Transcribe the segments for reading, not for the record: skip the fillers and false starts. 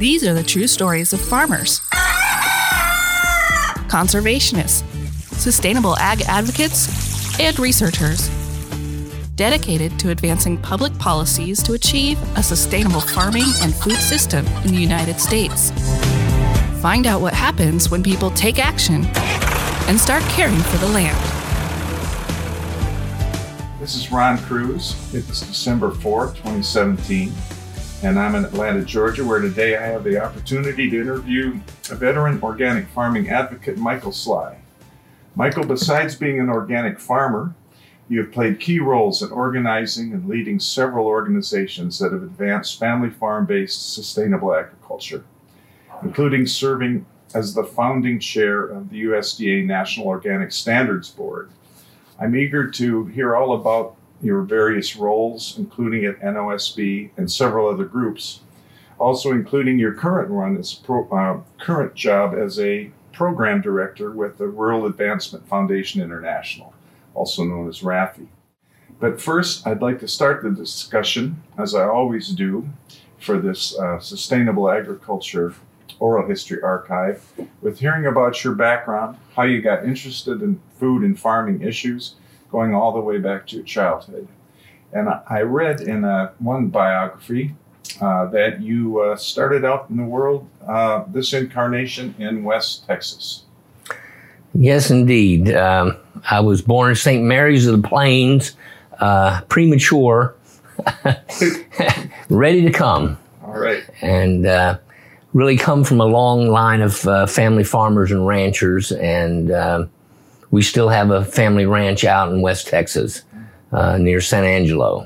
These are the true stories of farmers, conservationists, sustainable ag advocates, and researchers dedicated to advancing public policies to achieve a sustainable farming and food system in the United States. Find out what happens when people take action and start caring for the land. This is Ron Cruz. It's December 4th, 2017, and I'm in Atlanta, Georgia, where today I have the opportunity to interview a veteran organic farming advocate, Michael Sly. Michael, besides being an organic farmer, you have played key roles in organizing and leading several organizations that have advanced family farm-based sustainable agriculture, including serving as the founding chair of the USDA National Organic Standards Board. I'm eager to hear all about your various roles, including at NOSB and several other groups, also including your current job as a program director with the Rural Advancement Foundation International, also known as RAFI. But first, I'd like to start the discussion, as I always do, for this Sustainable Agriculture Oral History Archive, with hearing about your background, how you got interested in food and farming issues, going all the way back to your childhood. And I read in one biography that you started out in the world, this incarnation in West Texas. Yes, indeed. I was born in St. Mary's of the Plains, premature, ready to come. All right. And really come from a long line of family farmers and ranchers, and we still have a family ranch out in West Texas, near San Angelo.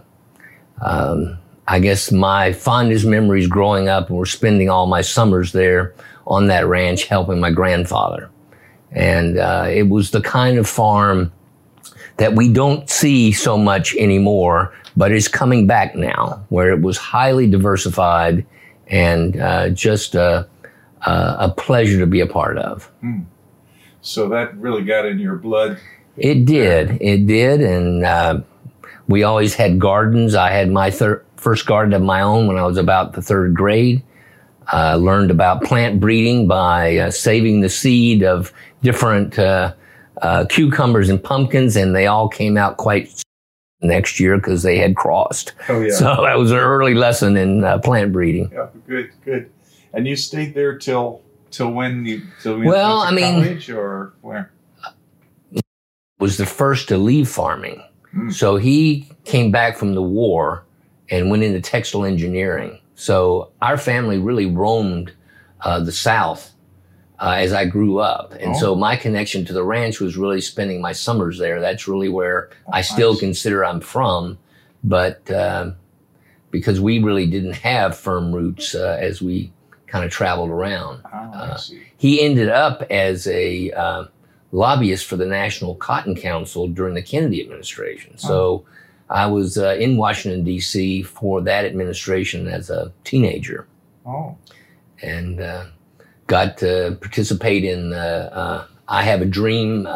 I guess my fondest memories growing up were spending all my summers there on that ranch helping my grandfather. And it was the kind of farm that we don't see so much anymore, but is coming back now, where it was highly diversified and just a pleasure to be a part of. So that really got in your blood? It did. And we always had gardens. I had my first garden of my own when I was about the third grade. Learned about plant breeding by saving the seed of different cucumbers and pumpkins, and they all came out quite next year because they had crossed. Oh, yeah. So that was an early lesson in plant breeding. Yeah, good. And you stayed there till when you well, I mean, college, or where? Was the first to leave farming. So he came back from the war and went into textile engineering. So our family really roamed the South as I grew up. And so my connection to the ranch was really spending my summers there. That's really where I still consider I'm from. But because we really didn't have firm roots as we kind of traveled around. He ended up as a lobbyist for the National Cotton Council during the Kennedy administration. So I was in Washington, D.C. for that administration as a teenager. And got to participate in I Have a Dream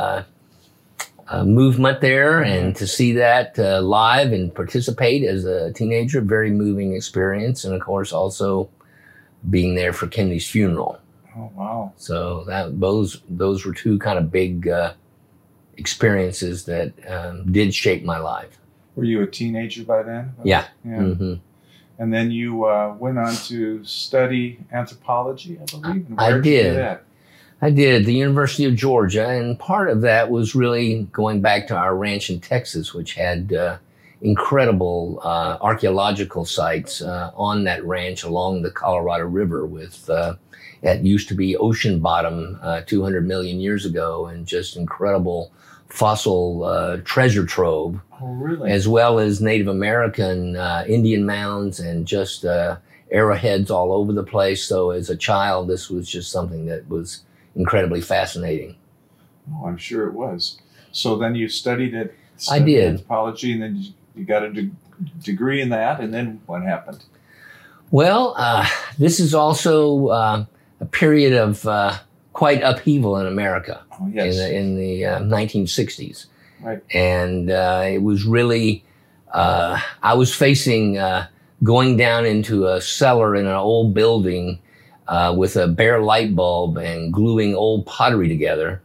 movement there, and to see that live and participate as a teenager, very moving experience. And of course, also being there for Kennedy's funeral. Oh, wow. So those were two kind of big experiences that did shape my life. Were you a teenager by then? Yeah. Mm-hmm. And then you went on to study anthropology, I believe? And where I did you do that? I did at the University of Georgia, and part of that was really going back to our ranch in Texas, which had incredible archaeological sites on that ranch along the Colorado River with that used to be ocean bottom 200 million years ago, and just incredible fossil treasure trove. Oh, really? As well as Native American Indian mounds and just arrowheads all over the place. So as a child, this was just something that was incredibly fascinating. Oh, I'm sure it was. So then you studied I did. anthropology, and then you got a degree in that, and then what happened? Well, this is also a period of quite upheaval in America. Oh, yes. in the 1960s. Right. And it was really, I was facing going down into a cellar in an old building with a bare light bulb and gluing old pottery together,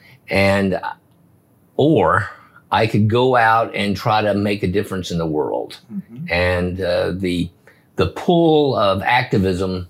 or I could go out and try to make a difference in the world. Mm-hmm. And the pull of activism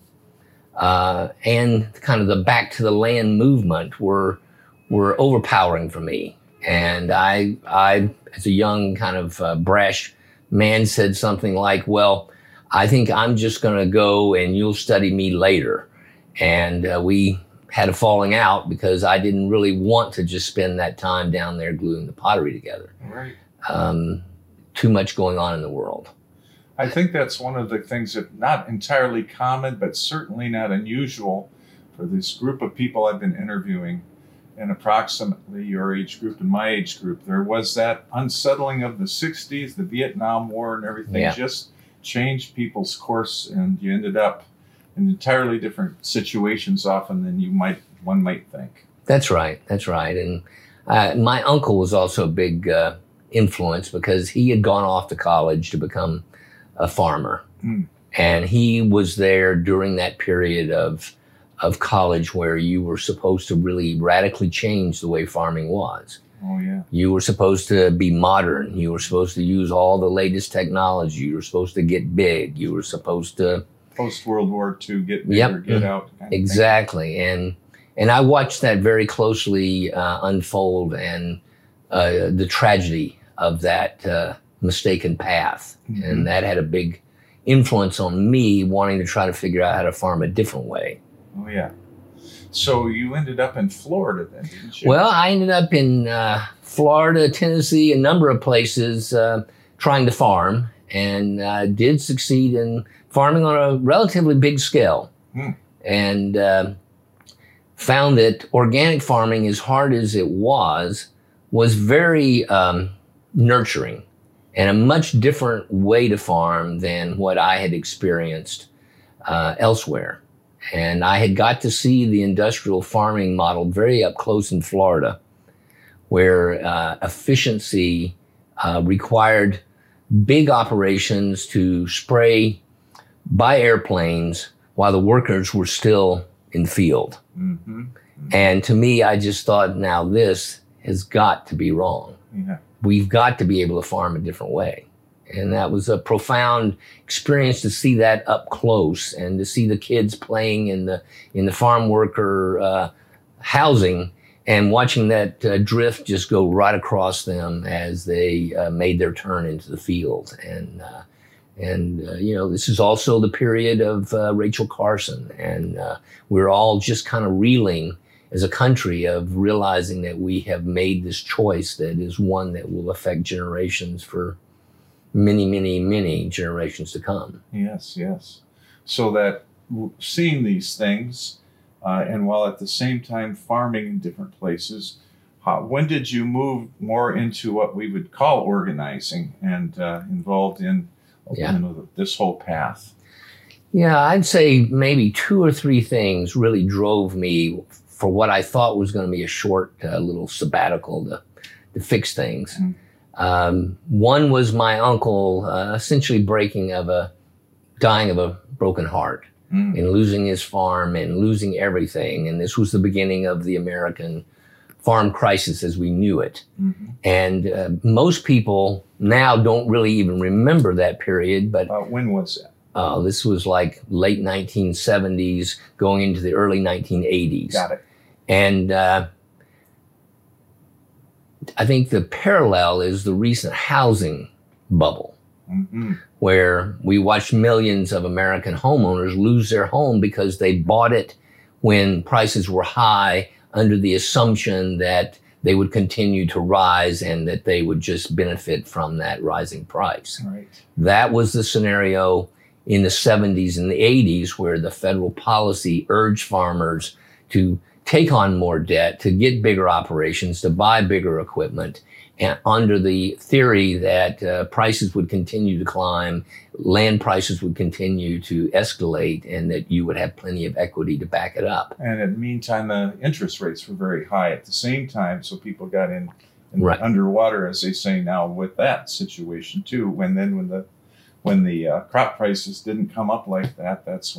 and kind of the back to the land movement were overpowering for me. And I as a young kind of brash man, said something like, well, I think I'm just going to go and you'll study me later. And we had a falling out because I didn't really want to just spend that time down there gluing the pottery together. Right. Too much going on in the world. I think that's one of the things that not entirely common, but certainly not unusual for this group of people I've been interviewing in approximately your age group and my age group. There was that unsettling of the 60s, the Vietnam War and everything just changed people's course, and you ended up in entirely different situations often than one might think. That's right. And my uncle was also a big influence because he had gone off to college to become a farmer. Mm. And he was there during that period of college where you were supposed to really radically change the way farming was. Oh, yeah. You were supposed to be modern. You were supposed to use all the latest technology. You were supposed to get big. You were supposed to... Post-World War II, get bigger, get out. Kind of exactly. Thing. And I watched that very closely unfold, and the tragedy of that mistaken path. Mm-hmm. And that had a big influence on me wanting to try to figure out how to farm a different way. Oh, yeah. So you ended up in Florida then, didn't you? Well, I ended up in Florida, Tennessee, a number of places trying to farm, and did succeed in farming on a relatively big scale. And found that organic farming, as hard as it was very nurturing and a much different way to farm than what I had experienced elsewhere. And I had got to see the industrial farming model very up close in Florida, where efficiency required big operations to spray by airplanes while the workers were still in the field. Mm-hmm. Mm-hmm. And to me, I just thought, now this has got to be wrong. Yeah. We've got to be able to farm a different way. And that was a profound experience to see that up close and to see the kids playing in the farm worker housing and watching that drift just go right across them as they made their turn into the field. And this is also the period of Rachel Carson. And we're all just kind of reeling as a country of realizing that we have made this choice that is one that will affect generations for many, many, many generations to come. Yes, yes. So that seeing these things, and while at the same time farming in different places, when did you move more into what we would call organizing and involved in this whole path? Yeah, I'd say maybe 2 or 3 things really drove me for what I thought was going to be a short little sabbatical to fix things. Mm-hmm. One was my uncle essentially dying of a broken heart and losing his farm and losing everything. And this was the beginning of the American farm crisis as we knew it. Mm-hmm. And most people now don't really even remember that period. But when was that? This was like late 1970s, going into the early 1980s. Got it. And I think the parallel is the recent housing bubble, where we watched millions of American homeowners lose their home because they bought it when prices were high under the assumption that they would continue to rise and that they would just benefit from that rising price. Right. That was the scenario in the 70s and the 80s, where the federal policy urged farmers to take on more debt, to get bigger operations, to buy bigger equipment, and under the theory that prices would continue to climb, land prices would continue to escalate, and that you would have plenty of equity to back it up. And in the meantime, the interest rates were very high at the same time, so people got in right. underwater, as they say now, with that situation too. When the crop prices didn't come up like that, that's when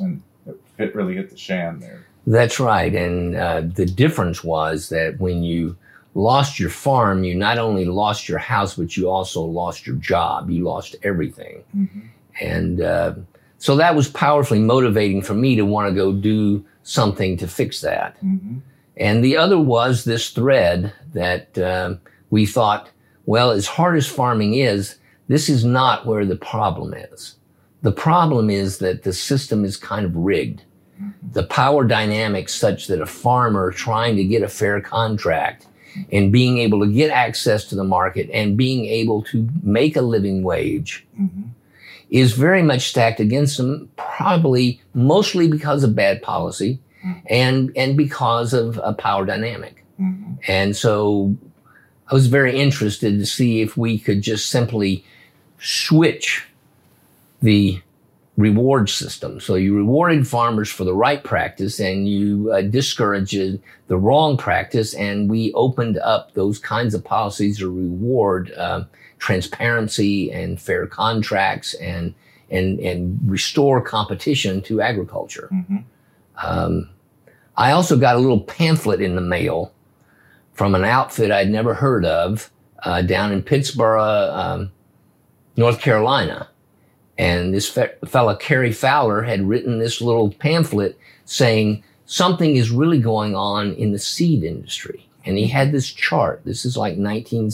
it really hit the shan there. That's right. And the difference was that when you lost your farm, you not only lost your house, but you also lost your job. You lost everything. Mm-hmm. And so that was powerfully motivating for me to want to go do something to fix that. Mm-hmm. And the other was this thread that we thought, well, as hard as farming is, this is not where the problem is. The problem is that the system is kind of rigged. Mm-hmm. The power dynamics such that a farmer trying to get a fair contract and being able to get access to the market and being able to make a living wage mm-hmm. is very much stacked against them, probably mostly because of bad policy mm-hmm. and because of a power dynamic. Mm-hmm. And so I was very interested to see if we could just simply switch the reward system. So you rewarded farmers for the right practice and you discouraged the wrong practice. And we opened up those kinds of policies to reward transparency and fair contracts and restore competition to agriculture. Mm-hmm. I also got a little pamphlet in the mail from an outfit I'd never heard of down in Pittsburgh, North Carolina. And this fella, Kerry Fowler, had written this little pamphlet saying something is really going on in the seed industry. And he had this chart. This is like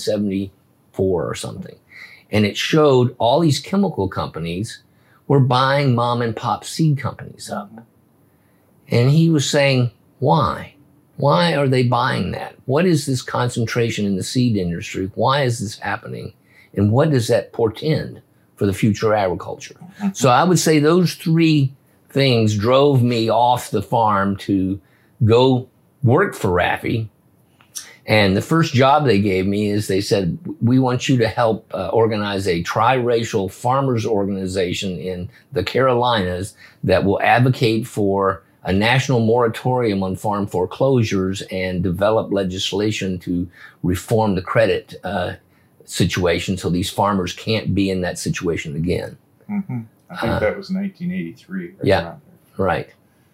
1974 or something. And it showed all these chemical companies were buying mom and pop seed companies up. And he was saying, why? Why are they buying that? What is this concentration in the seed industry? Why is this happening? And what does that portend for the future of agriculture? Mm-hmm. So I would say those three things drove me off the farm to go work for RAFI. And the first job they gave me is they said, we want you to help organize a triracial farmers organization in the Carolinas that will advocate for a national moratorium on farm foreclosures and develop legislation to reform the credit situation so these farmers can't be in that situation again. Mm-hmm. I think that was 1983. Right, yeah, right.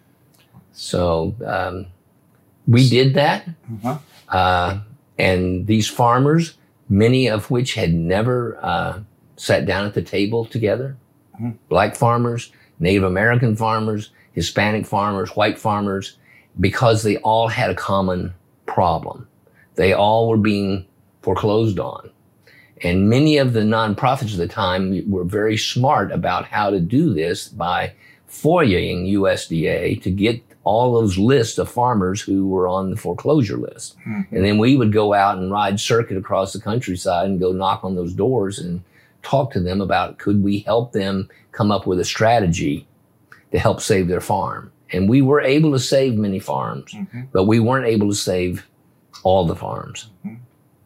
So we did that. Mm-hmm. And these farmers, many of which had never sat down at the table together, mm-hmm. Black farmers, Native American farmers, Hispanic farmers, white farmers, because they all had a common problem. They all were being foreclosed on. And many of the nonprofits at the time were very smart about how to do this by FOIAing USDA to get all those lists of farmers who were on the foreclosure list. Mm-hmm. And then we would go out and ride circuit across the countryside and go knock on those doors and talk to them about, could we help them come up with a strategy to help save their farm? And we were able to save many farms, mm-hmm. but we weren't able to save all the farms. Mm-hmm.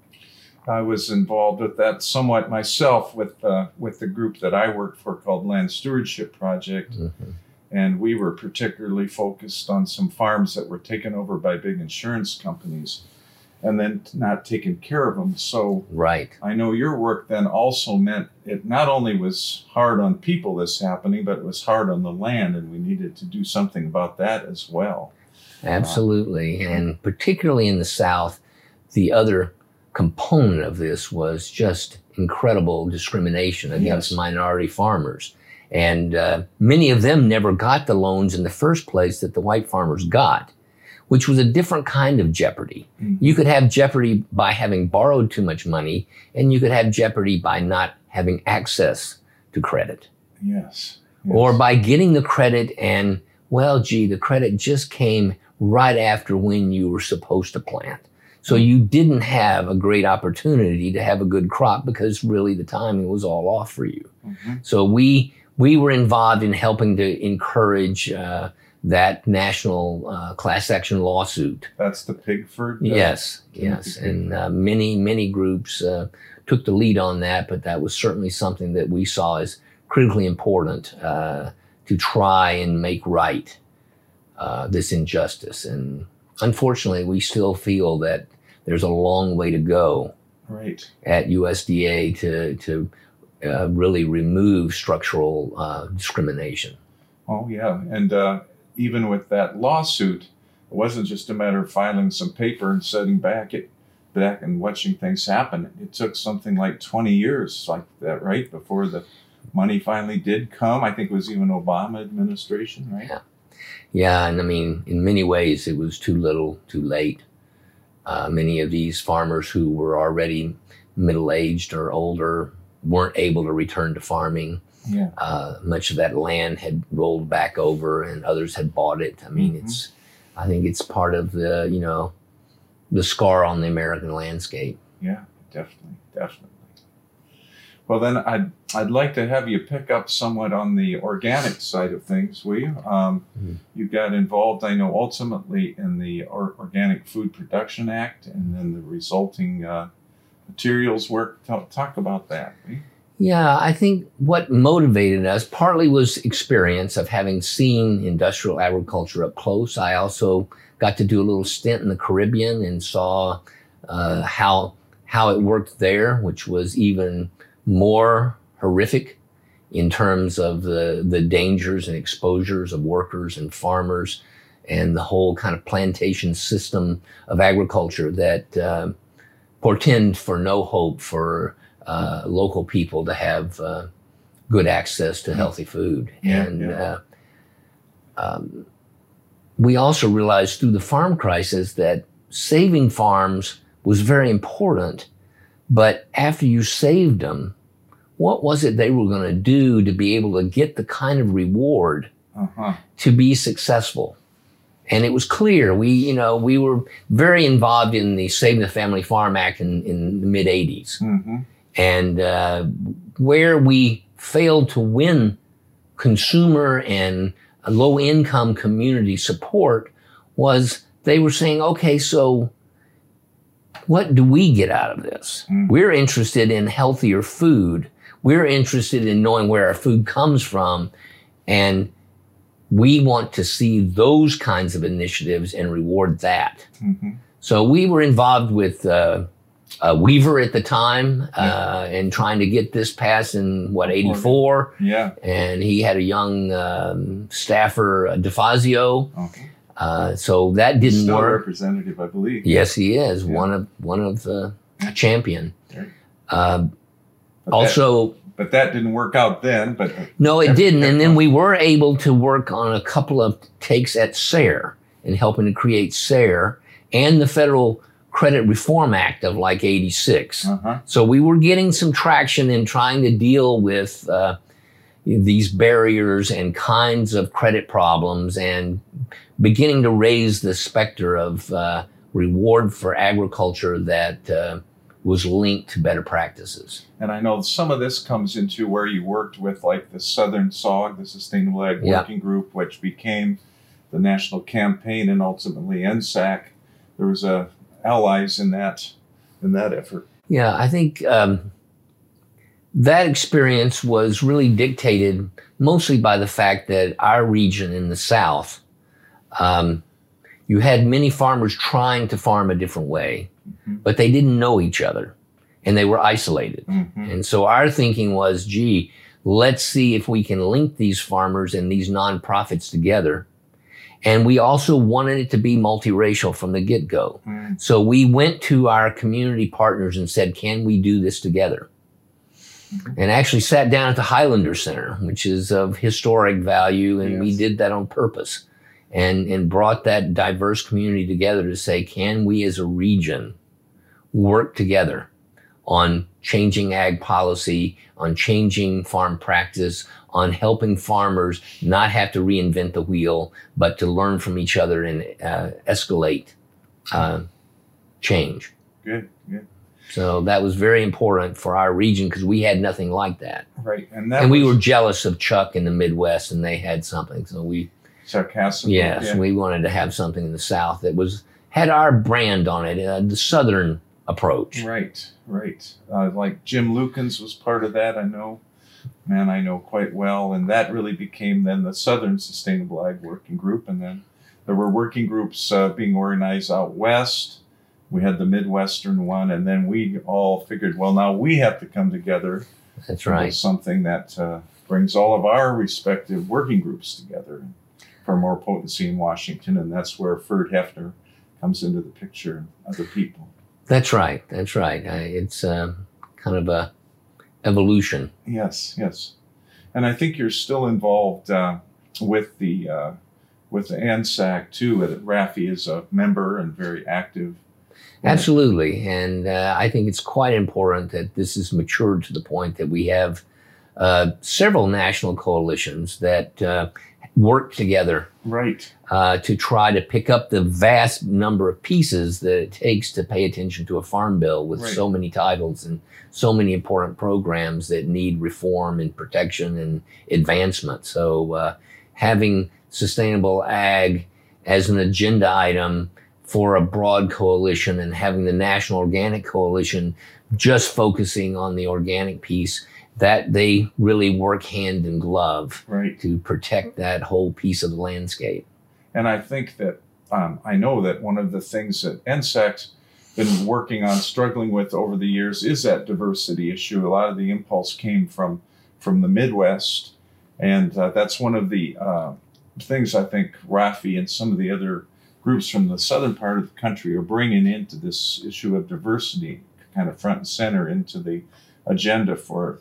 I was involved with that somewhat myself with the group that I worked for called Land Stewardship Project. Mm-hmm. And we were particularly focused on some farms that were taken over by big insurance companies and then not taking care of them. So right. I know your work then also meant it not only was hard on people this happening, but it was hard on the land, and we needed to do something about that as well. Absolutely. And particularly in the South, the other component of this was just incredible discrimination against yes. minority farmers. And many of them never got the loans in the first place that the white farmers got, which was a different kind of jeopardy. Mm-hmm. You could have jeopardy by having borrowed too much money, and you could have jeopardy by not having access to credit. Yes. Or by getting the credit and, well, gee, the credit just came right after when you were supposed to plant. So you didn't have a great opportunity to have a good crop because really the timing was all off for you. Mm-hmm. So we were involved in helping to encourage that national class action lawsuit. That's the Pigford? Yes. And many groups took the lead on that, but that was certainly something that we saw as critically important to try and make right this injustice. And unfortunately, we still feel that there's a long way to go right. at USDA to really remove structural discrimination. Oh, yeah. And even with that lawsuit, it wasn't just a matter of filing some paper and sitting back and watching things happen. It took something like 20 years like that, right? Before the money finally did come. I think it was even Obama administration, right? Yeah. Yeah, and I mean, in many ways, it was too little, too late. Many of these farmers who were already middle-aged or older weren't able to return to farming. Yeah. Much of that land had rolled back over, and others had bought it. I mean, I think it's part of the scar on the American landscape. Yeah, definitely. Well, then I'd like to have you pick up somewhat on the organic side of things, will you? You got involved, I know, ultimately in the Organic Food Production Act and then the resulting materials work. Talk about that, will you? Yeah, I think what motivated us partly was experience of having seen industrial agriculture up close. I also got to do a little stint in the Caribbean and saw how it worked there, which was even more horrific in terms of the dangers and exposures of workers and farmers and the whole kind of plantation system of agriculture that portend for no hope for local people to have good access to healthy food. We also realized through the farm crisis that saving farms was very important. But after you saved them, what was it they were going to do to be able to get the kind of reward to be successful? And it was clear. We were very involved in the Saving the Family Farm Act in the mid '80s, and where we failed to win consumer and low-income community support was they were saying, okay, so what do we get out of this? We're interested in healthier food. We're interested in knowing where our food comes from. And we want to see those kinds of initiatives and reward that. So we were involved with Weaver at the time and trying to get this passed in, 84? Yeah. And he had a young staffer, DeFazio. So that didn't Still work. Representative, I believe. Yes, he is one of the champion. But that didn't work out then. But no, it didn't. And then we were able to work on a couple of takes at SARE and helping to create SARE and the Federal Credit Reform Act of like '86. So we were getting some traction in trying to deal with these barriers and kinds of credit problems and beginning to raise the specter of reward for agriculture that was linked to better practices. And I know some of this comes into where you worked with like the Southern SAWG, the Sustainable Ag Working Group, which became the National Campaign and ultimately NSAC. There was allies in that effort. Yeah, I think that experience was really dictated mostly by the fact that our region in the South, you had many farmers trying to farm a different way, but they didn't know each other and they were isolated. And so our thinking was, gee, let's see if we can link these farmers and these nonprofits together. And we also wanted it to be multiracial from the get-go. So we went to our community partners and said, can we do this together? And actually sat down at the Highlander Center, which is of historic value, and we did that on purpose and brought that diverse community together to say, can we as a region work together on changing ag policy, on changing farm practice, on helping farmers not have to reinvent the wheel, but to learn from each other and escalate change. Good. So that was very important for our region because we had nothing like that. Right. And we were jealous of Chuck in the Midwest and they had something. So Chuck Hasselman. Yes, we wanted to have something in the South that had our brand on it, the Southern approach. Right. Like Jim Lukens was part of that, I know quite well. And that really became then the Southern Sustainable Ag Working Group. And then there were working groups being organized out west. We had the Midwestern one. And then we all figured, well, now we have to come together. That's right. With something that brings all of our respective working groups together. for more potency in Washington, and that's where Ferd Hefner comes into the picture, other people. That's right. That's right. It's kind of a evolution. Yes, yes. And I think you're still involved with the ANZAC too. Rafi is a member and very active. Absolutely. And I think it's quite important that this has matured to the point that we have several national coalitions that work together, right, to try to pick up the vast number of pieces that it takes to pay attention to a farm bill with right. so many titles and so many important programs that need reform and protection and advancement. So having sustainable ag as an agenda item for a broad coalition, and having the National Organic Coalition just focusing on the organic piece, that they really work hand in glove, right, to protect that whole piece of the landscape. And I think that I know that one of the things that NSAC's been working on, struggling with over the years, is that diversity issue. A lot of the impulse came from the Midwest, and that's one of the things I think Rafi and some of the other groups from the southern part of the country are bringing into this issue of diversity, kind of front and center into the agenda for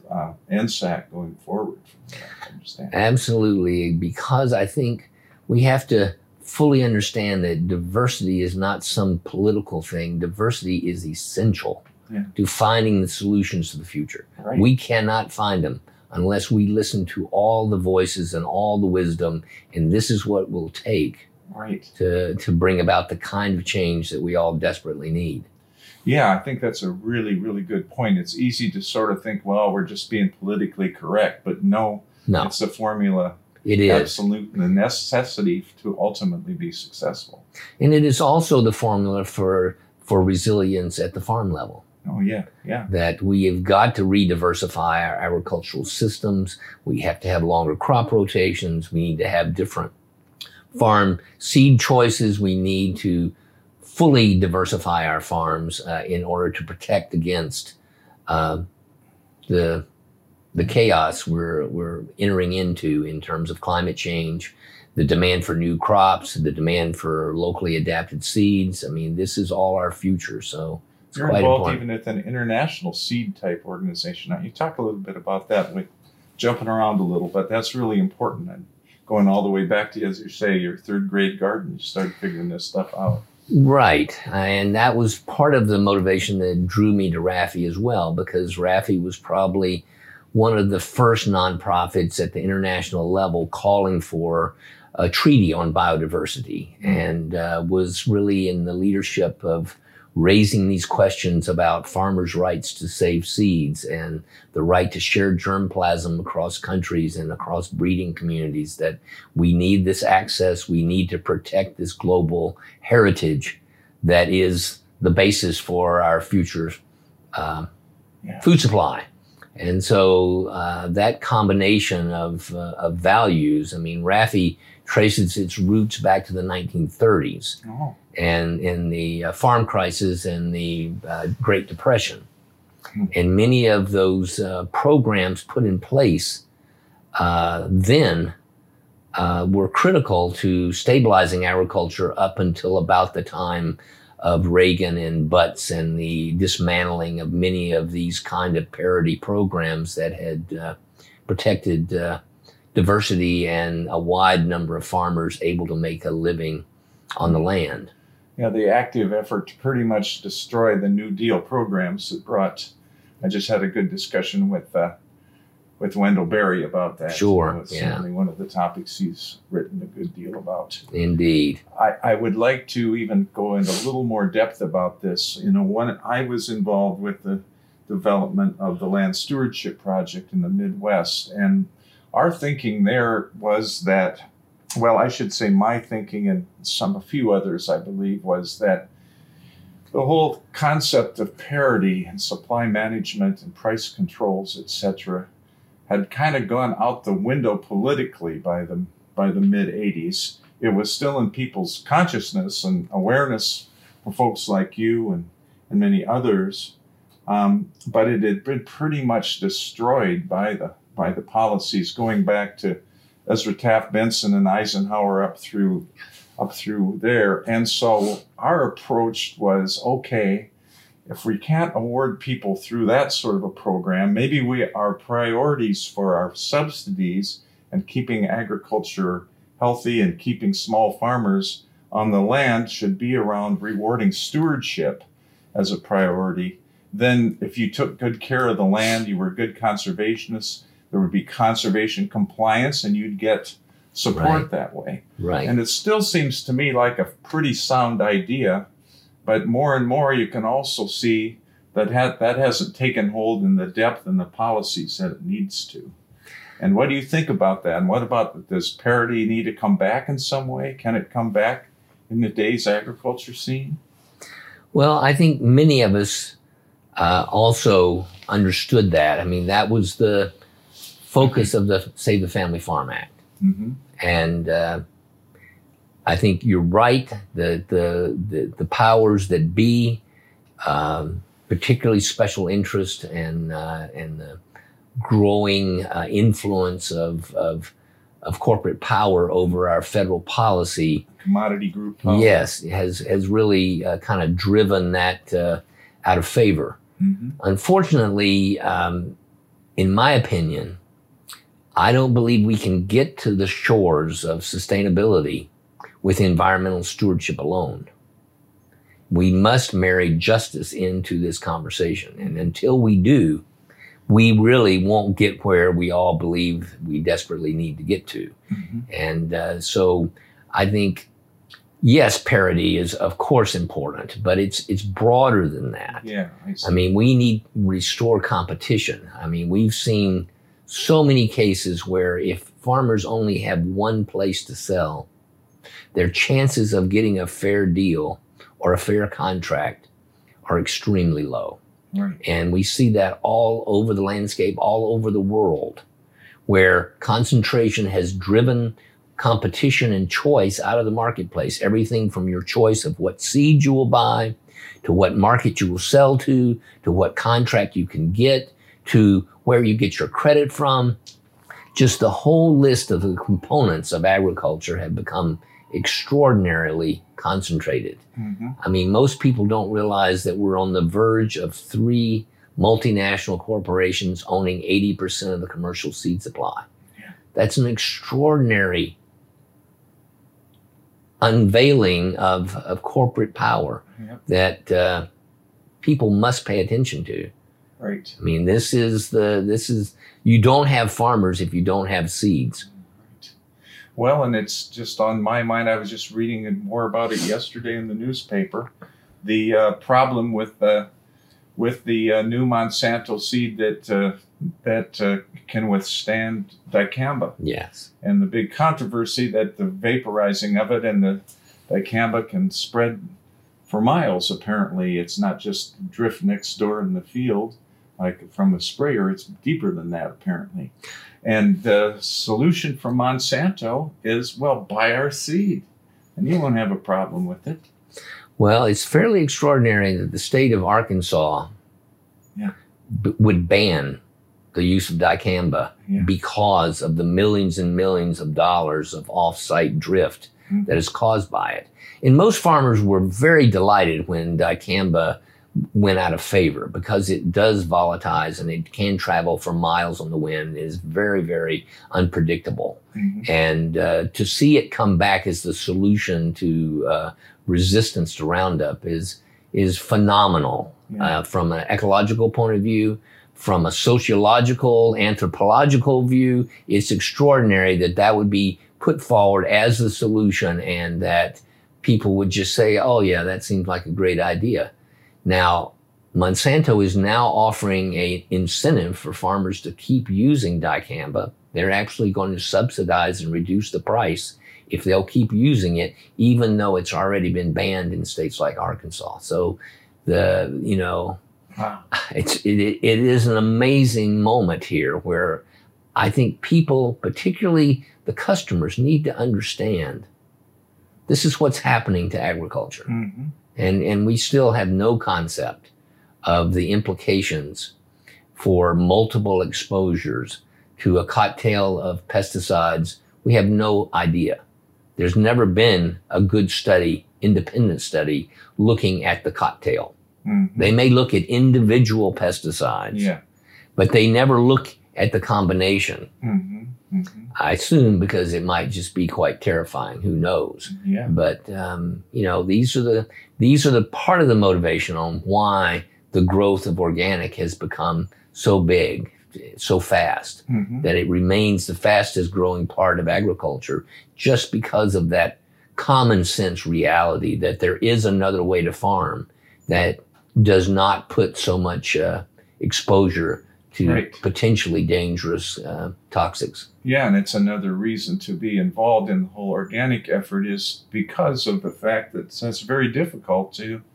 NSAC going forward, from what I understand. Absolutely, because I think we have to fully understand that diversity is not some political thing. Diversity is essential to finding the solutions to the future. Right. We cannot find them unless we listen to all the voices and all the wisdom, and this is what will take to bring about the kind of change that we all desperately need. Yeah, I think that's a really, really good point. It's easy to sort of think, well, we're just being politically correct, but no. It's a formula. It is. Absolute the necessity to ultimately be successful. And it is also the formula for resilience at the farm level. Oh, yeah, yeah. That we have got to re-diversify our agricultural systems. We have to have longer crop rotations. We need to have different farm seed choices. We need to fully diversify our farms in order to protect against the chaos we're entering into in terms of climate change, the demand for new crops, the demand for locally adapted seeds. I mean, this is all our future. So it's You're quite involved important. even with an international seed type organization. Now, you talk a little bit about that. We're jumping around a little, but that's really important. And going all the way back to, as you say, your third grade garden, you started figuring this stuff out. Right. And that was part of the motivation that drew me to Rafi as well, because Rafi was probably one of the first nonprofits at the international level calling for a treaty on biodiversity, and was really in the leadership of raising these questions about farmers' rights to save seeds and the right to share germplasm across countries and across breeding communities, that we need this access. We need to protect this global heritage that is the basis for our future food supply. And so that combination of values, I mean, Rafi traces its roots back to the 1930s. Oh. And in the farm crisis and the Great Depression. And many of those programs put in place then were critical to stabilizing agriculture up until about the time of Reagan and Butts and the dismantling of many of these kind of parity programs that had protected diversity and a wide number of farmers able to make a living on the land. Yeah, the active effort to pretty much destroy the New Deal programs that brought. I just had a good discussion with Wendell Berry about that. Sure, It's certainly one of the topics he's written a good deal about. Indeed. I would like to even go into a little more depth about this. You know, I was involved with the development of the Land Stewardship Project in the Midwest, and our thinking there was that, well, I should say my thinking and a few others, I believe, was that the whole concept of parity and supply management and price controls, etc., had kind of gone out the window politically by the mid-'80s. It was still in people's consciousness and awareness for folks like you and many others, but it had been pretty much destroyed by the policies going back to Ezra Taft Benson and Eisenhower up through there. And so our approach was, okay, if we can't award people through that sort of a program, maybe our priorities for our subsidies and keeping agriculture healthy and keeping small farmers on the land should be around rewarding stewardship as a priority. Then if you took good care of the land, you were good conservationists, there would be conservation compliance and you'd get support that way. Right. And it still seems to me like a pretty sound idea, but more and more you can also see that that hasn't taken hold in the depth and the policies that it needs to. And what do you think about that? And what about, does parity need to come back in some way? Can it come back in today's agriculture scene? Well, I think many of us also understood that. I mean, that was the focus of the Save the Family Farm Act. Mm-hmm. And I think you're right. The powers that be, particularly special interest and the growing influence of corporate power over our federal policy, commodity group power. Yes, has really kind of driven that out of favor. Mm-hmm. Unfortunately, in my opinion, I don't believe we can get to the shores of sustainability with environmental stewardship alone. We must marry justice into this conversation. And until we do, we really won't get where we all believe we desperately need to get to. Mm-hmm. And so I think, yes, parity is of course important, but it's broader than that. Yeah, I mean, we need to restore competition. I mean, we've seen so many cases where if farmers only have one place to sell, their chances of getting a fair deal or a fair contract are extremely low. Right. And we see that all over the landscape, all over the world, where concentration has driven competition and choice out of the marketplace. Everything from your choice of what seed you will buy, to what market you will sell to what contract you can get, to where you get your credit from. Just the whole list of the components of agriculture have become extraordinarily concentrated. Mm-hmm. I mean, most people don't realize that we're on the verge of 3 multinational corporations owning 80% of the commercial seed supply. Yeah. That's an extraordinary unveiling of corporate power. Yep. That people must pay attention to. Right. I mean, this is you don't have farmers if you don't have seeds. Right. Well, and it's just on my mind. I was just reading more about it yesterday in the newspaper. The problem with the new Monsanto seed that can withstand dicamba. Yes. And the big controversy that the vaporizing of it and the dicamba can spread for miles. Apparently, it's not just drift next door in the field, like from a sprayer. It's deeper than that, apparently. And the solution from Monsanto is, well, buy our seed, and you won't have a problem with it. Well, it's fairly extraordinary that the state of Arkansas would ban the use of dicamba because of the millions and millions of dollars of off-site drift that is caused by it. And most farmers were very delighted when dicamba went out of favor because it does volatilize and it can travel for miles on the wind. It is very, very unpredictable. Mm-hmm. And to see it come back as the solution to resistance to Roundup is phenomenal from an ecological point of view. From a sociological, anthropological view, it's extraordinary that would be put forward as the solution and that people would just say, oh yeah, that seems like a great idea. Now, Monsanto is now offering an incentive for farmers to keep using dicamba. They're actually going to subsidize and reduce the price if they'll keep using it, even though it's already been banned in states like Arkansas. So Wow. It is an amazing moment here where I think people, particularly the customers, need to understand this is what's happening to agriculture. Mm-hmm. And we still have no concept of the implications for multiple exposures to a cocktail of pesticides We have no idea. There's never been a good study, independent study, looking at the cocktail. Mm-hmm. They may look at individual pesticides, but they never look at the combination. Mm-hmm. Mm-hmm. I assume because it might just be quite terrifying. Who knows? Yeah. But these are the part of the motivation on why the growth of organic has become so big, so fast, that it remains the fastest growing part of agriculture, just because of that common sense reality that there is another way to farm that does not put so much exposure to potentially dangerous toxics. Yeah, and it's another reason to be involved in the whole organic effort is because of the fact that it's very difficult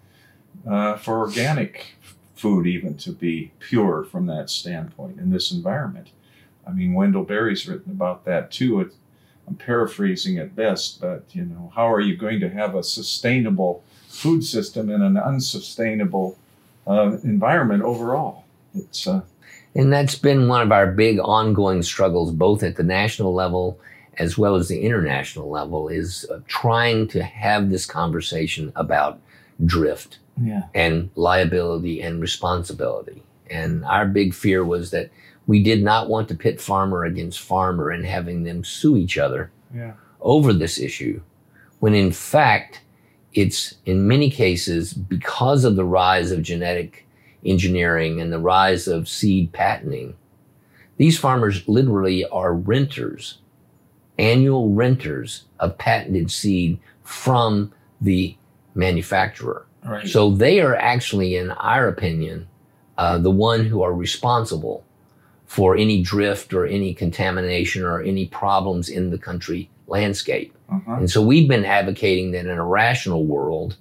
for organic food even to be pure from that standpoint in this environment. I mean, Wendell Berry's written about that too. I'm paraphrasing at best, but how are you going to have a sustainable food system in an unsustainable environment overall? And that's been one of our big ongoing struggles, both at the national level as well as the international level, is trying to have this conversation about drift and liability and responsibility. And our big fear was that we did not want to pit farmer against farmer and having them sue each other over this issue, when in fact, it's in many cases because of the rise of genetic engineering and the rise of seed patenting. These farmers literally are renters, annual renters of patented seed from the manufacturer. Right. So they are actually, in our opinion, the one who are responsible for any drift or any contamination or any problems in the country landscape. And so we've been advocating that in a rational world,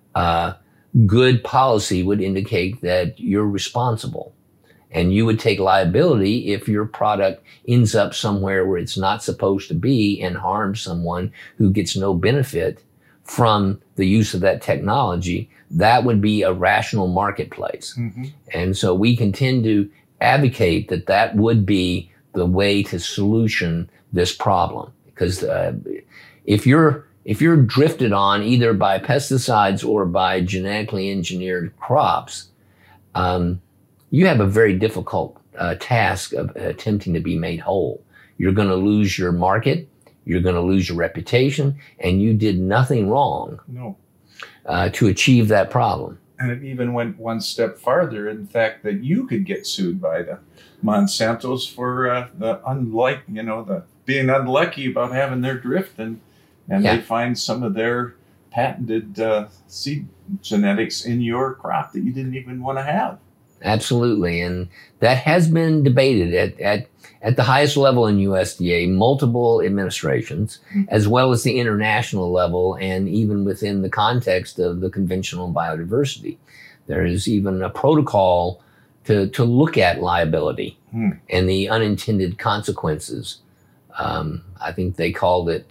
good policy would indicate that you're responsible and you would take liability if your product ends up somewhere where it's not supposed to be and harms someone who gets no benefit from the use of that technology. That would be a rational marketplace. And so we continue to advocate that that would be the way to solution this problem. Because if you're drifted on either by pesticides or by genetically engineered crops, you have a very difficult task of attempting to be made whole. You're going to lose your market, you're going to lose your reputation, and you did nothing wrong to achieve that problem. And it even went one step farther in the fact that you could get sued by the Monsantos for the being unlucky about having their drift, and they find some of their patented seed genetics in your crop that you didn't even want to have. Absolutely, and that has been debated at the highest level in USDA, multiple administrations, as well as the international level, and even within the context of the conventional biodiversity. There is even a protocol to look at liability and the unintended consequences. I think they called it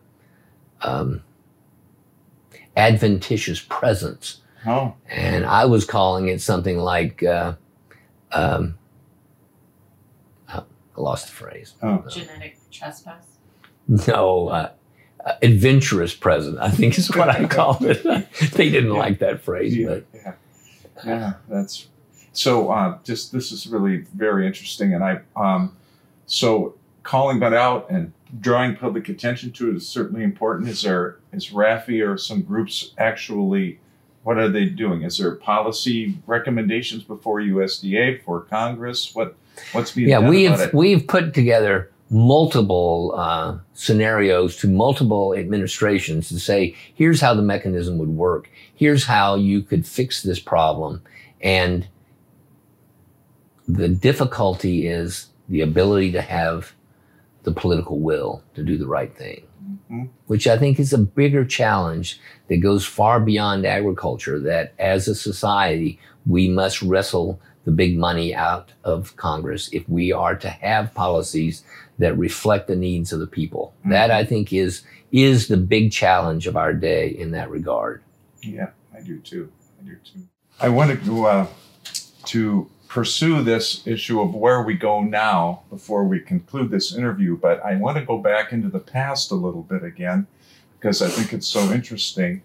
adventitious presence. And I was calling it something like, I lost the phrase. Genetic trespass? No, adventurous presence, I think is what I called it. They didn't like that phrase. That's so. This is really very interesting, and so calling that out and drawing public attention to it is certainly important. Is RAFI or some groups actually? What are they doing? Is there policy recommendations before USDA, for Congress? What's being done about it? We've put together multiple scenarios to multiple administrations to say, here's how the mechanism would work. Here's how you could fix this problem. And the difficulty is the ability to have the political will to do the right thing, which I think is a bigger challenge that goes far beyond agriculture, that as a society, we must wrestle the big money out of Congress if we are to have policies that reflect the needs of the people. That, I think, is the big challenge of our day in that regard. Yeah, I do too. I wanted to pursue this issue of where we go now before we conclude this interview, but I want to go back into the past a little bit again because I think it's so interesting.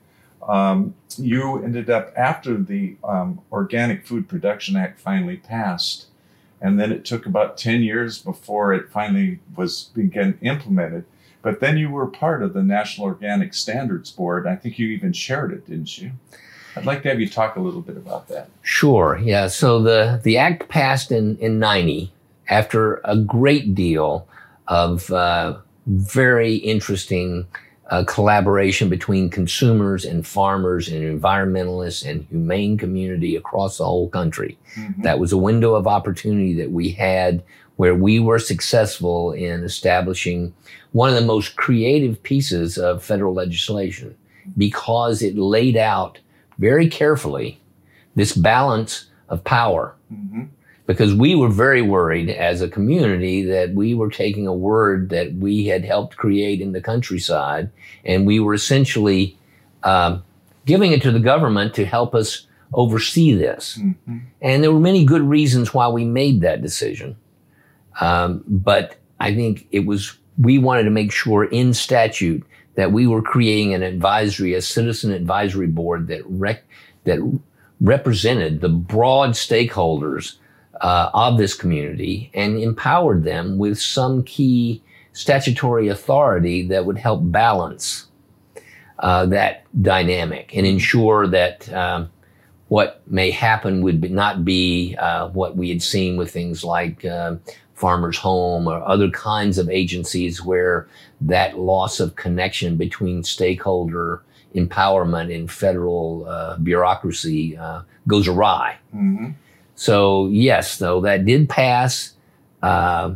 You ended up, after the Organic Food Production Act finally passed, and then it took about 10 years before it finally began implemented. But then you were part of the National Organic Standards Board. I think you even chaired it, didn't you? I'd like to have you talk a little bit about that. Sure, yeah. So the act passed in 90 after a great deal of very interesting collaboration between consumers and farmers and environmentalists and humane community across the whole country. Mm-hmm. That was a window of opportunity that we had where we were successful in establishing one of the most creative pieces of federal legislation because it laid out very carefully this balance of power. Mm-hmm. Because we were very worried as a community that we were taking a word that we had helped create in the countryside, and we were essentially giving it to the government to help us oversee this. Mm-hmm. And there were many good reasons why we made that decision. But I think we wanted to make sure in statute that we were creating a citizen advisory board that represented the broad stakeholders of this community and empowered them with some key statutory authority that would help balance that dynamic and ensure that what may happen would not be what we had seen with things like Farmers Home or other kinds of agencies where that loss of connection between stakeholder empowerment and federal bureaucracy goes awry. Mm-hmm. So yes, though that did pass, there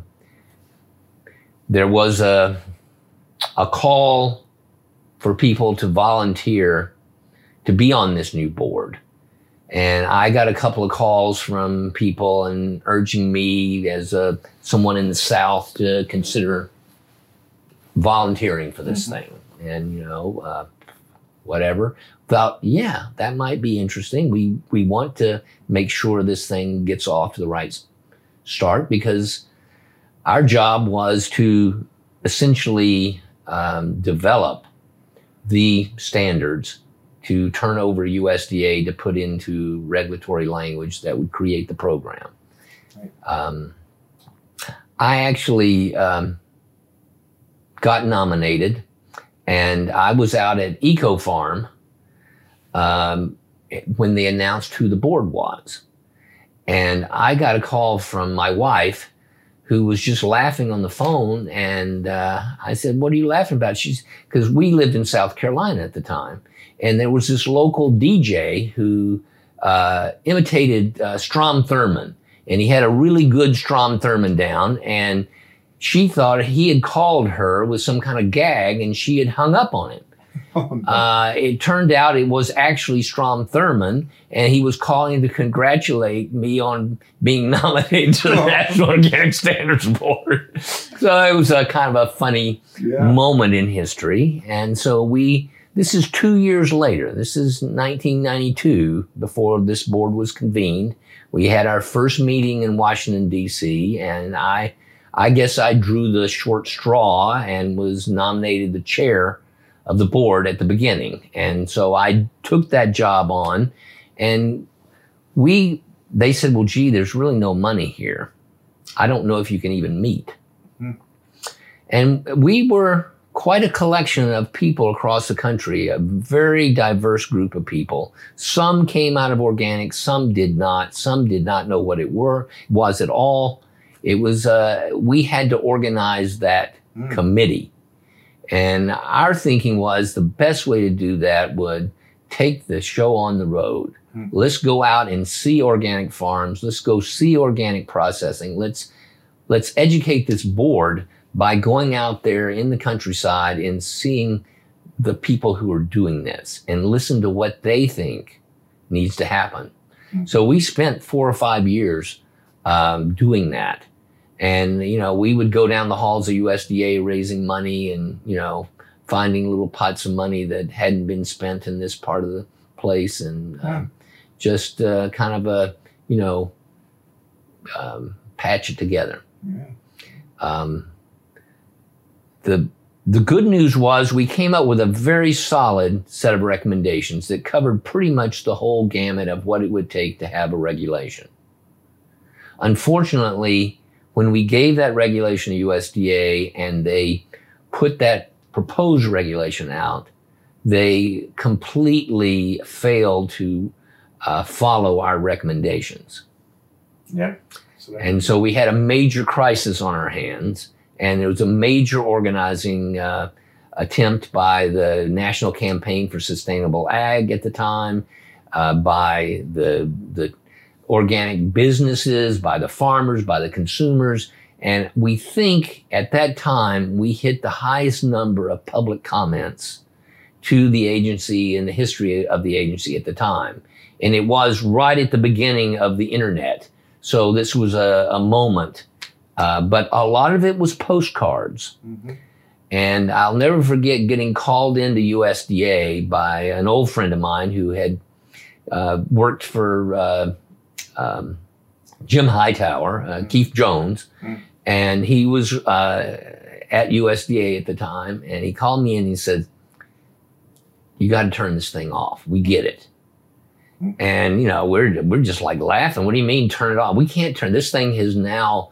was a call for people to volunteer to be on this new board. And I got a couple of calls from people and urging me as someone in the South to consider volunteering for this thing. And, whatever. Thought, yeah, that might be interesting. We want to make sure this thing gets off to the right start because our job was to essentially develop the standards to turn over USDA to put into regulatory language that would create the program. Right. I actually got nominated, and I was out at Eco Farm when they announced who the board was. And I got a call from my wife who was just laughing on the phone. And I said, "What are you laughing about?" Because we lived in South Carolina at the time. And there was this local DJ who imitated Strom Thurmond. And he had a really good Strom Thurmond down. And she thought he had called her with some kind of gag and she had hung up on him. Oh, no. It turned out it was actually Strom Thurmond, and he was calling to congratulate me on being nominated to the National Organic Standards Board. So it was a kind of a funny moment in history. And so this is 2 years later. This is 1992, before this board was convened. We had our first meeting in Washington, D.C., and I guess I drew the short straw and was nominated the chair of the board at the beginning. And so I took that job on, and they said, "Well, gee, there's really no money here. I don't know if you can even meet." Mm-hmm. And we were quite a collection of people across the country, a very diverse group of people. Some came out of organic, some did not. Some did not know what it was at all. It was, we had to organize that committee. And our thinking was the best way to do that would take the show on the road. Mm-hmm. Let's go out and see organic farms. Let's go see organic processing. Let's educate this board by going out there in the countryside and seeing the people who are doing this and listen to what they think needs to happen. Mm-hmm. So we spent 4 or 5 years doing that. And, we would go down the halls of USDA raising money and, finding little pots of money that hadn't been spent in this part of the place. And just kind of patch it together. Yeah. The good news was we came up with a very solid set of recommendations that covered pretty much the whole gamut of what it would take to have a regulation. Unfortunately, when we gave that regulation to USDA and they put that proposed regulation out, they completely failed to follow our recommendations. Yeah. So we had a major crisis on our hands, and there was a major organizing attempt by the National Campaign for Sustainable Ag at the time, by the organic businesses, by the farmers, by the consumers. And we think at that time we hit the highest number of public comments to the agency in the history of the agency at the time. And it was right at the beginning of the internet. So this was a moment. But a lot of it was postcards. Mm-hmm. And I'll never forget getting called into USDA by an old friend of mine who had worked for Jim Hightower, Keith Jones, and he was at USDA at the time, and he called me and he said, "You got to turn this thing off. We get it." And you know, we're just like laughing. What do you mean turn it off? We can't turn this thing. Has now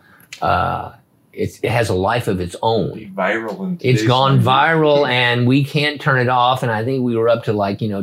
it has a life of its own. Viral. It's gone viral, and we can't turn it off. And I think we were up to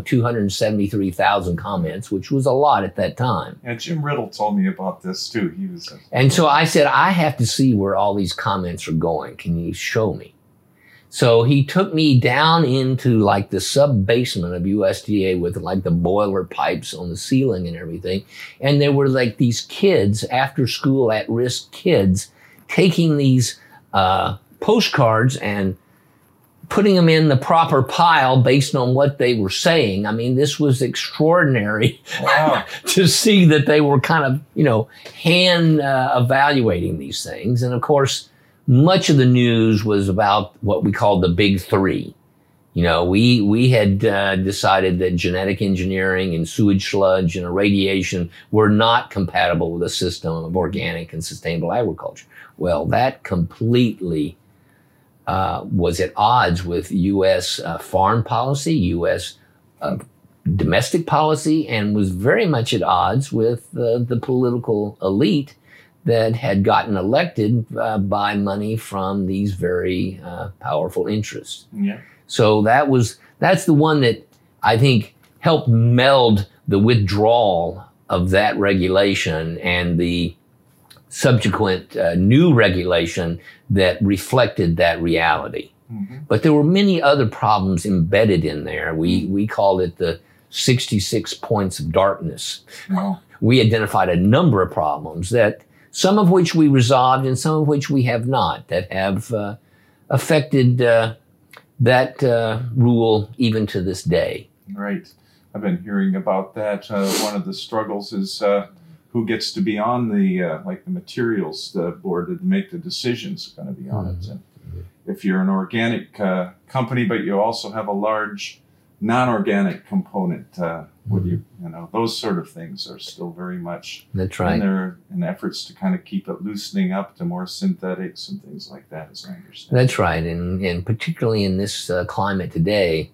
273,000 comments, which was a lot at that time. Yeah, Jim Riddle told me about this too. He was. And so I said, I have to see where all these comments are going. Can you show me? So he took me down into the sub basement of USDA with the boiler pipes on the ceiling and everything. And there were these kids, after school at risk kids, taking these postcards and putting them in the proper pile based on what they were saying. I mean, this was extraordinary. Wow. To see that they were kind of, hand evaluating these things. And of course, much of the news was about what we called the big three. We had decided that genetic engineering and sewage sludge and irradiation were not compatible with a system of organic and sustainable agriculture. Well, that completely was at odds with U.S. foreign policy, U.S. Domestic policy, and was very much at odds with the political elite that had gotten elected by money from these very powerful interests. Yeah. So that's the one that I think helped meld the withdrawal of that regulation and the subsequent new regulation that reflected that reality. Mm-hmm. But there were many other problems embedded in there. We called it the 66 points of darkness. Wow. We identified a number of problems that some of which we resolved and some of which we have not, that have affected that rule even to this day. Right. I've been hearing about that. One of the struggles is who gets to be on the materials board to make the decisions going to be on it. And if you're an organic company, but you also have a large non-organic component, those sort of things are still very much. That's right. And there in efforts to kind of keep it loosening up to more synthetics and things like that, as I understand. That's right. And particularly in this climate today,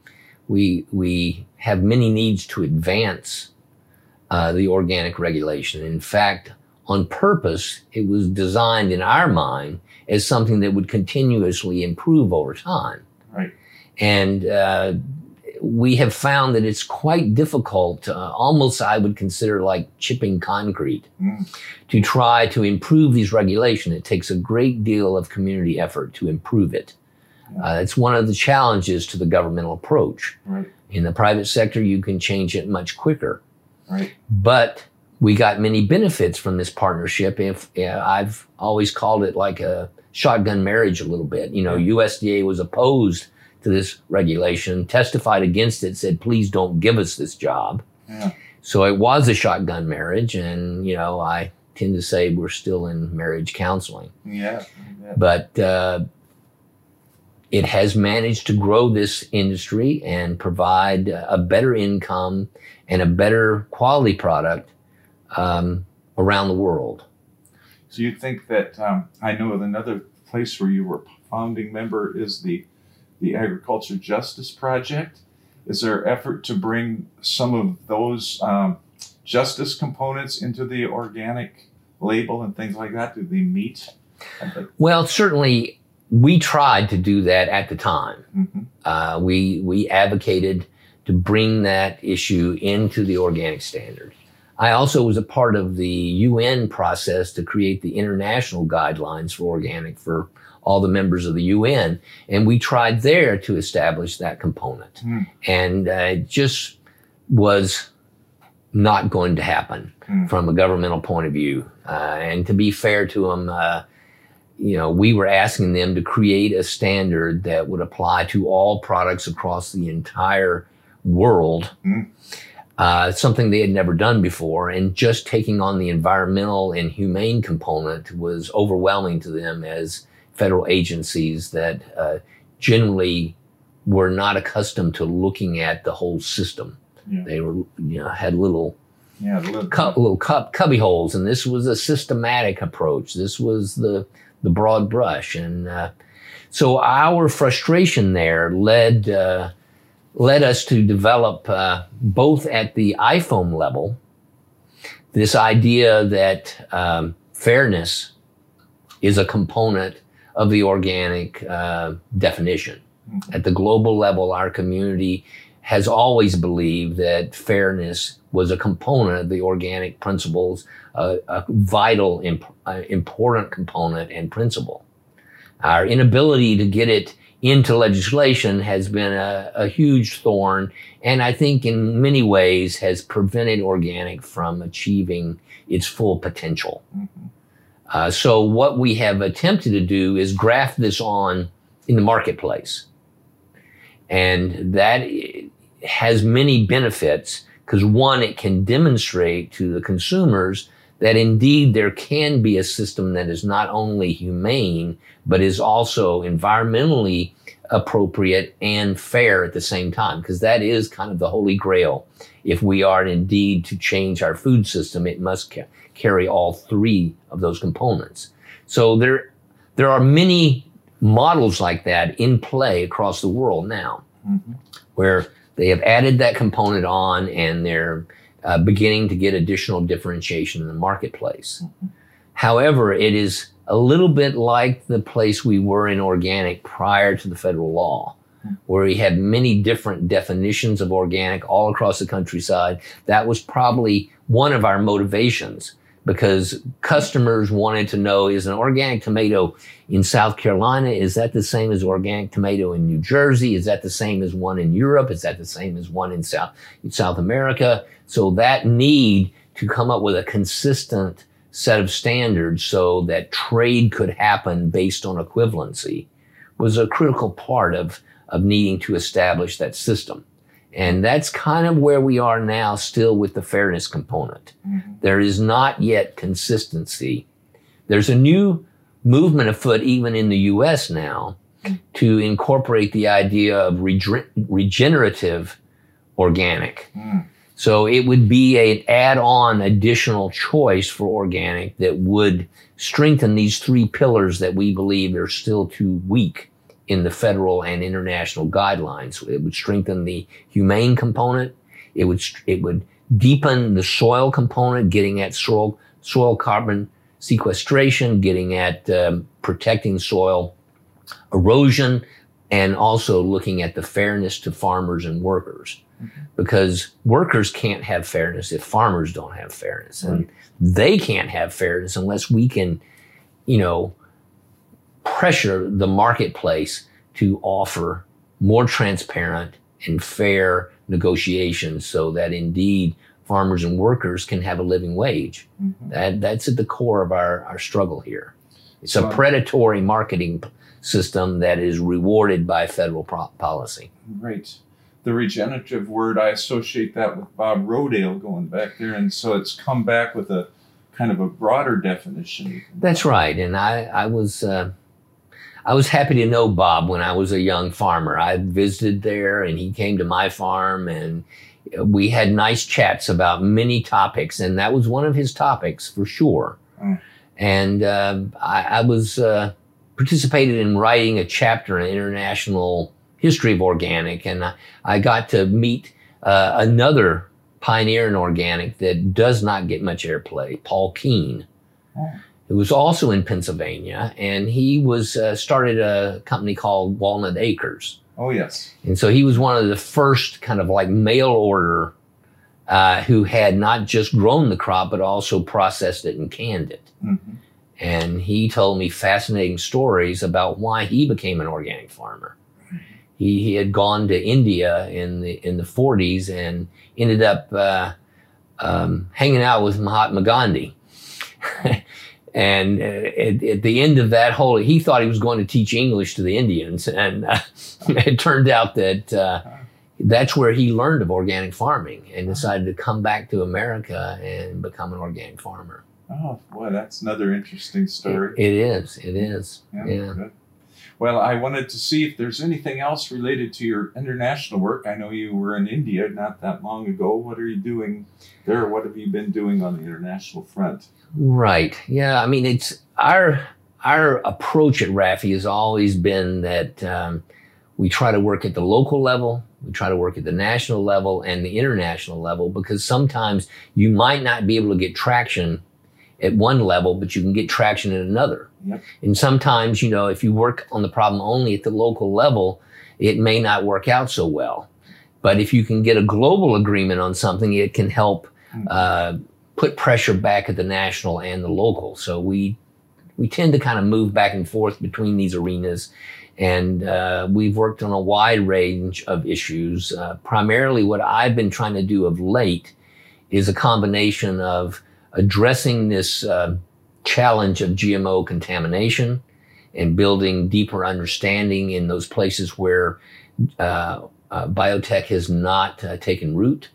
we have many needs to advance the organic regulation. In fact, on purpose, it was designed in our mind as something that would continuously improve over time. Right. And we have found that it's quite difficult, almost I would consider like chipping concrete, to try to improve these regulations. It takes a great deal of community effort to improve it. It's one of the challenges to the governmental approach. Right. In the private sector, you can change it much quicker. Right. But we got many benefits from this partnership. I've always called it like a shotgun marriage a little bit. USDA was opposed to this regulation, testified against it, said, please don't give us this job. Yeah. So it was a shotgun marriage. And, I tend to say we're still in marriage counseling. Yeah. But it has managed to grow this industry and provide a better income and a better quality product around the world. So you think that, I know of another place where you were founding member is the Agriculture Justice Project. Is there effort to bring some of those justice components into the organic label and things like that? Do they meet? Well, certainly we tried to do that at the time. Mm-hmm. We advocated to bring that issue into the organic standard. I also was a part of the UN process to create the international guidelines for organic for all the members of the UN. And we tried there to establish that component. And it just was not going to happen from a governmental point of view. And to be fair to them, we were asking them to create a standard that would apply to all products across the entire world, something they had never done before. And just taking on the environmental and humane component was overwhelming to them as federal agencies that generally were not accustomed to looking at the whole system. Yeah. They were, had little cubby holes, and this was a systematic approach. This was the broad brush, and so our frustration there led us to develop both at the IFOAM level this idea that fairness is a component of the organic definition. At the global level, our community has always believed that fairness was a component of the organic principles, a vital, important component and principle. Our inability to get it into legislation has been a huge thorn, and I think in many ways has prevented organic from achieving its full potential. So what we have attempted to do is graft this on in the marketplace. And that has many benefits because, one, it can demonstrate to the consumers that indeed there can be a system that is not only humane, but is also environmentally appropriate and fair at the same time, because that is kind of the holy grail. If we are indeed to change our food system, it must carry all three of those components. So there are many models like that in play across the world now, where they have added that component on and they're beginning to get additional differentiation in the marketplace. However, it is a little bit like the place we were in organic prior to the federal law, where we had many different definitions of organic all across the countryside. That was probably one of our motivations, because customers wanted to know, is an organic tomato in South Carolina, is that the same as organic tomato in New Jersey? Is that the same as one in Europe? Is that the same as one in South America? So that need to come up with a consistent set of standards so that trade could happen based on equivalency was a critical part of needing to establish that system. And that's kind of where we are now, still with the fairness component. There is not yet consistency. There's a new movement afoot, even in the US now, to incorporate the idea of regenerative organic. So it would be an add-on additional choice for organic that would strengthen these three pillars that we believe are still too weak in the federal and international guidelines. It would strengthen the humane component. It would deepen the soil component, getting at soil carbon sequestration, getting at protecting soil erosion, and also looking at the fairness to farmers and workers. Because workers can't have fairness if farmers don't have fairness. And they can't have fairness unless we can, pressure the marketplace to offer more transparent and fair negotiations so that indeed farmers and workers can have a living wage. That's at the core of our struggle here. It's a predatory marketing system that is rewarded by federal policy. Right. The regenerative word, I associate that with Bob Rodale going back there, and so it's come back with a kind of a broader definition. That's right, and I was happy to know Bob when I was a young farmer. I visited there, and he came to my farm, and we had nice chats about many topics, and that was one of his topics for sure. And I was participated in writing a chapter in International History of Organic, and I got to meet another pioneer in organic that does not get much airplay, Paul Keen, who was also in Pennsylvania, and he was started a company called Walnut Acres. Oh, yes. And so he was one of the first kind of like mail order who had not just grown the crop, but also processed it and canned it. Mm-hmm. And he told me fascinating stories about why he became an organic farmer. He had gone to India in the 40s and ended up hanging out with Mahatma Gandhi. And at the end of that whole, he thought he was going to teach English to the Indians. And it turned out that that's where he learned of organic farming and decided to come back to America and become an organic farmer. Oh, boy, that's another interesting story. It is. Yeah. Good. Well, I wanted to see if there's anything else related to your international work. I know you were in India not that long ago. What are you doing there? What have you been doing on the international front? Right. Yeah. I mean, it's our approach at RAFI has always been that we try to work at the local level, we try to work at the national level and the international level, because sometimes you might not be able to get traction at one level, but you can get traction at another. Yep. And sometimes, you know, if you work on the problem only at the local level, it may not work out so well. But if you can get a global agreement on something, it can help put pressure back at the national and the local. So we tend to kind of move back and forth between these arenas. And we've worked on a wide range of issues. Primarily what I've been trying to do of late is a combination of addressing this challenge of GMO contamination and building deeper understanding in those places where biotech has not taken root,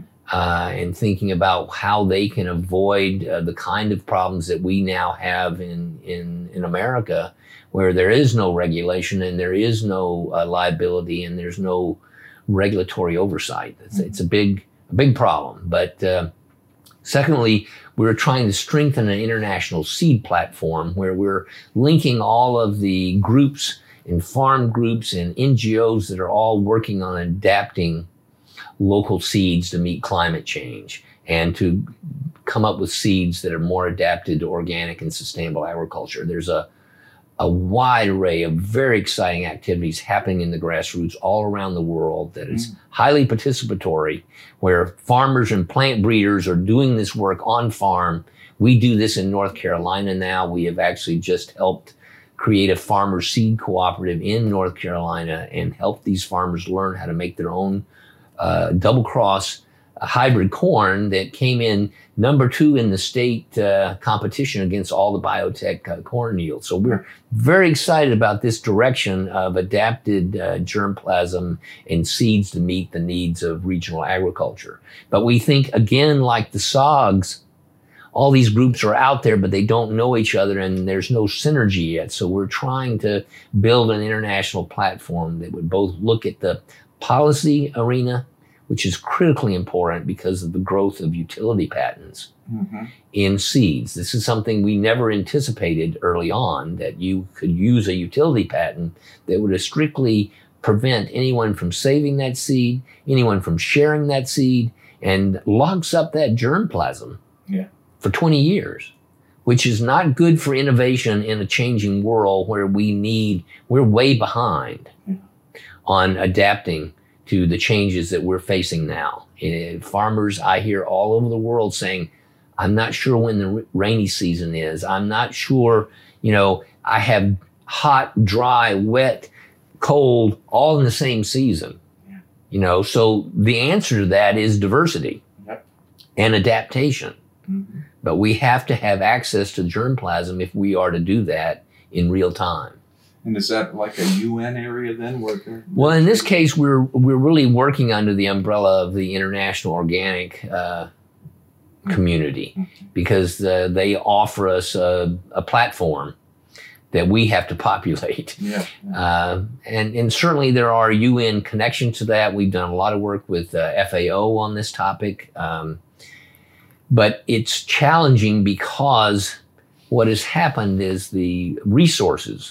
and thinking about how they can avoid the kind of problems that we now have in America, where there is no regulation and there is no liability and there's no regulatory oversight. It's a big problem. But secondly, we're trying to strengthen an international seed platform where we're linking all of the groups and farm groups and NGOs that are all working on adapting local seeds to meet climate change and to come up with seeds that are more adapted to organic and sustainable agriculture. There's a wide array of very exciting activities happening in the grassroots all around the world that is highly participatory, where farmers and plant breeders are doing this work on farm. We do this in North Carolina now. We have actually just helped create a farmer seed cooperative in North Carolina and help these farmers learn how to make their own double cross hybrid corn that came in number 2 in the state competition against all the biotech corn yields. So we're very excited about this direction of adapted germplasm and seeds to meet the needs of regional agriculture. But we think, again, like the SOGs, all these groups are out there, but they don't know each other and there's no synergy yet. So we're trying to build an international platform that would both look at the policy arena, which is critically important because of the growth of utility patents in seeds. This is something we never anticipated early on, that you could use a utility patent that would strictly prevent anyone from saving that seed, anyone from sharing that seed, and locks up that germplasm for 20 years, which is not good for innovation in a changing world where we're way behind on adapting to the changes that we're facing now. Farmers, I hear all over the world saying, I'm not sure when the rainy season is. I'm not sure, I have hot, dry, wet, cold, all in the same season. So the answer to that is diversity and adaptation. But we have to have access to germplasm if we are to do that in real time. And is that like a UN area then? Well, in this case, we're really working under the umbrella of the International Organic community, because they offer us a platform that we have to populate. And certainly there are UN connections to that. We've done a lot of work with FAO on this topic. But it's challenging because what has happened is the resources,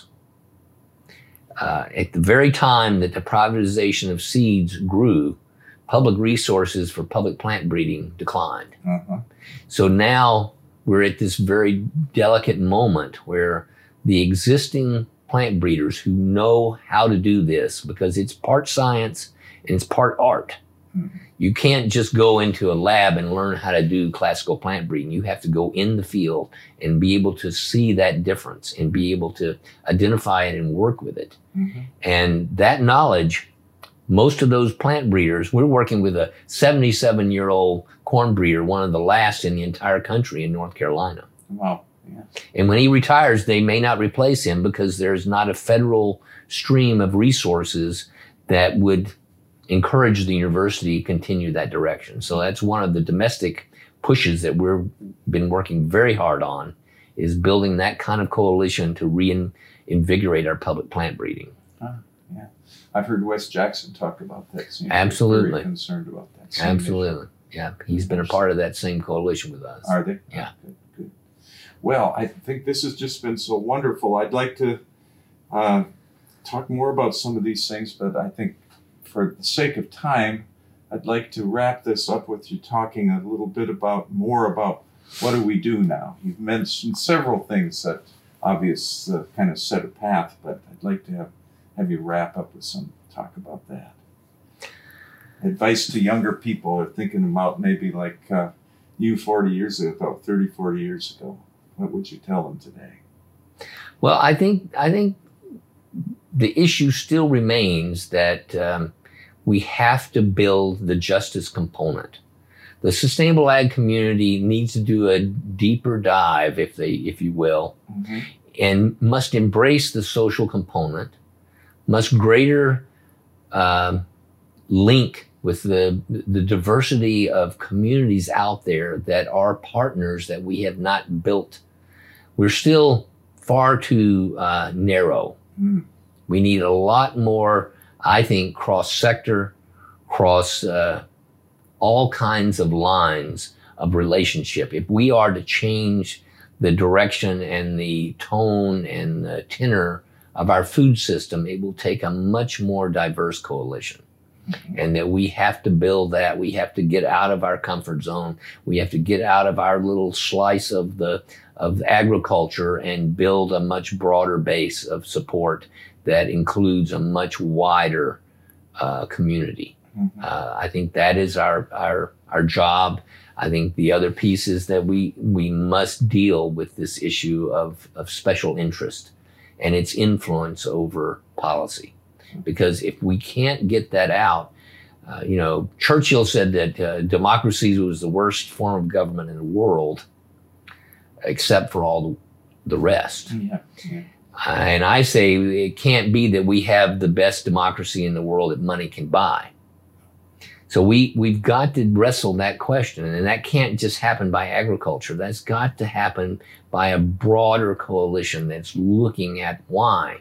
at the very time that the privatization of seeds grew, public resources for public plant breeding declined. Uh-huh. So now we're at this very delicate moment where the existing plant breeders who know how to do this, because it's part science and it's part art. Mm-hmm. You can't just go into a lab and learn how to do classical plant breeding. You have to go in the field and be able to see that difference and be able to identify it and work with it. Mm-hmm. And that knowledge, most of those plant breeders, we're working with a 77-year-old corn breeder, one of the last in the entire country in North Carolina. Wow. Yeah. And when he retires, they may not replace him because there's not a federal stream of resources that would encourage the university to continue that direction. So that's one of the domestic pushes that we've been working very hard on, is building that kind of coalition to reinvigorate our public plant breeding. Yeah. I've heard Wes Jackson talk about that. Seems Absolutely. Very concerned about that. Same Absolutely. issue. Yeah. He's been a part of that same coalition with us. Are they? Yeah. Good, good. Well, I think this has just been so wonderful. I'd like to talk more about some of these things, but I think for the sake of time, I'd like to wrap this up with you talking a little bit more about what do we do now. You've mentioned several things that obviously kind of set a path, but I'd like to have you wrap up with some talk about that. Advice to younger people are thinking about maybe like you 40 years ago, 30, 40 years ago. What would you tell them today? Well, I think the issue still remains that we have to build the justice component. The sustainable ag community needs to do a deeper dive, if you will, Mm-hmm. and must embrace the social component, must greater link with the diversity of communities out there that are partners that we have not built. We're still far too narrow. Mm. We need a lot more, I think, cross-sector, cross all kinds of lines of relationship. If we are to change the direction and the tone and the tenor of our food system, it will take a much more diverse coalition. Mm-hmm. And that we have to build that. We have to get out of our comfort zone. We have to get out of our little slice of agriculture and build a much broader base of support that includes a much wider community. Mm-hmm. I think that is our job. I think the other piece is that we must deal with this issue of special interest and its influence over policy. Because if we can't get that out, Churchill said that democracy was the worst form of government in the world, except for all the rest. Yeah. Yeah. And I say it can't be that we have the best democracy in the world that money can buy. So we've got to wrestle that question, and that can't just happen by agriculture. That's got to happen by a broader coalition that's looking at why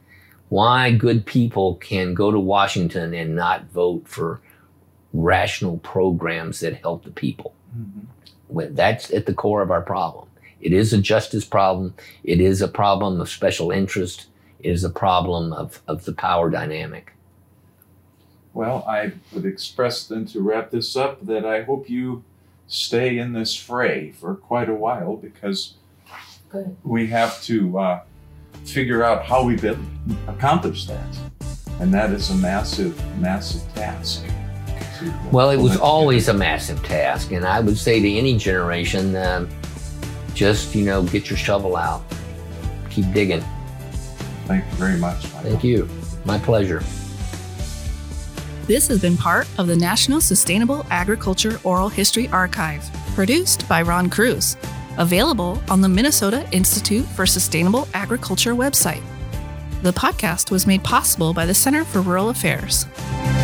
good people can go to Washington and not vote for rational programs that help the people. Mm-hmm. That's at the core of our problem. It is a justice problem. It is a problem of special interest. It is a problem of the power dynamic. Well, I would express then, to wrap this up, that I hope you stay in this fray for quite a while, because Good. we have to figure out how we accomplish that. And that is a massive, massive task. Well, it was always a massive task. And I would say to any generation, just, get your shovel out. Keep digging. Thank you very much, Michael. Thank you. My pleasure. This has been part of the National Sustainable Agriculture Oral History Archive, produced by Ron Cruz, available on the Minnesota Institute for Sustainable Agriculture website. The podcast was made possible by the Center for Rural Affairs.